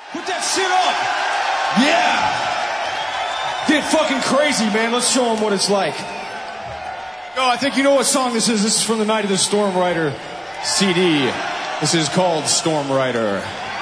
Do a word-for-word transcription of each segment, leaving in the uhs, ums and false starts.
Put that shit up! Yeah! Get fucking crazy, man. Let's show them what it's like. Yo, I think you know what song this is. This is from the Night of the Storm Rider C D. This is called Storm Rider.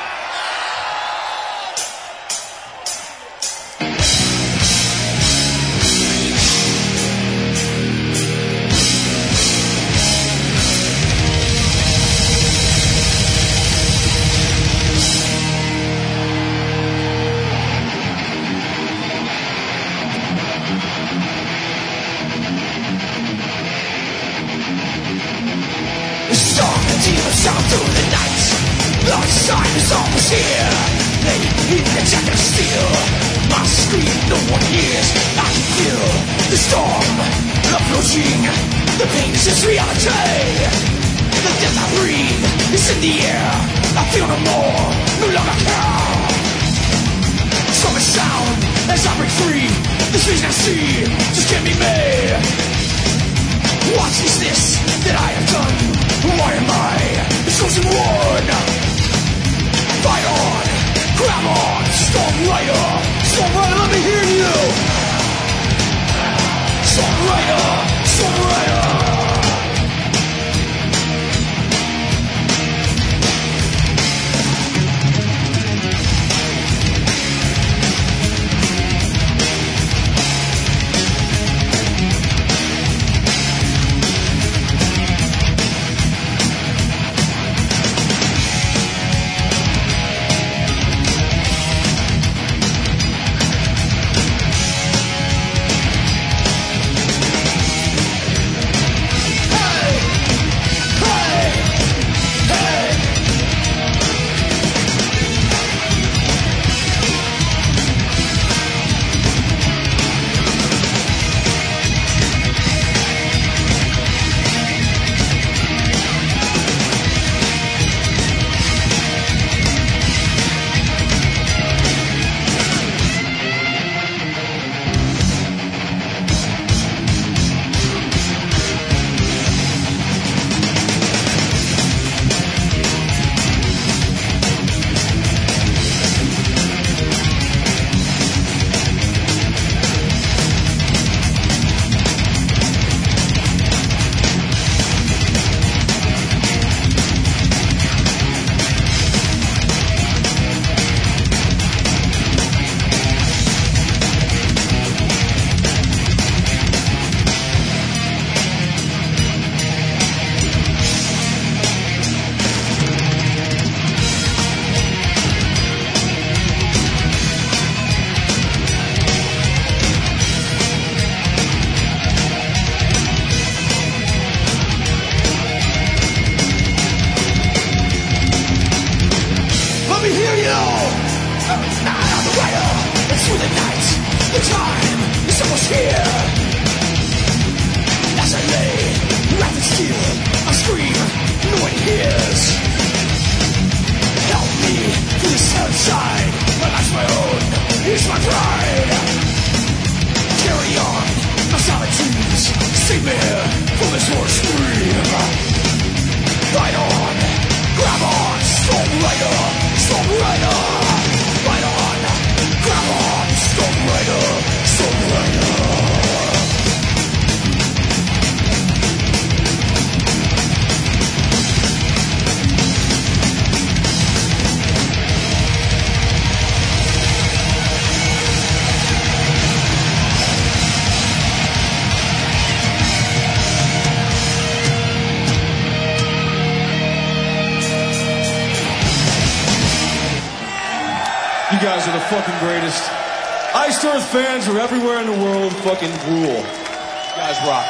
You guys are the fucking greatest. Iced Earth fans are everywhere in the world. Fucking rule. You guys rock.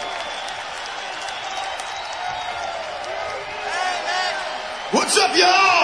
What's up, y'all?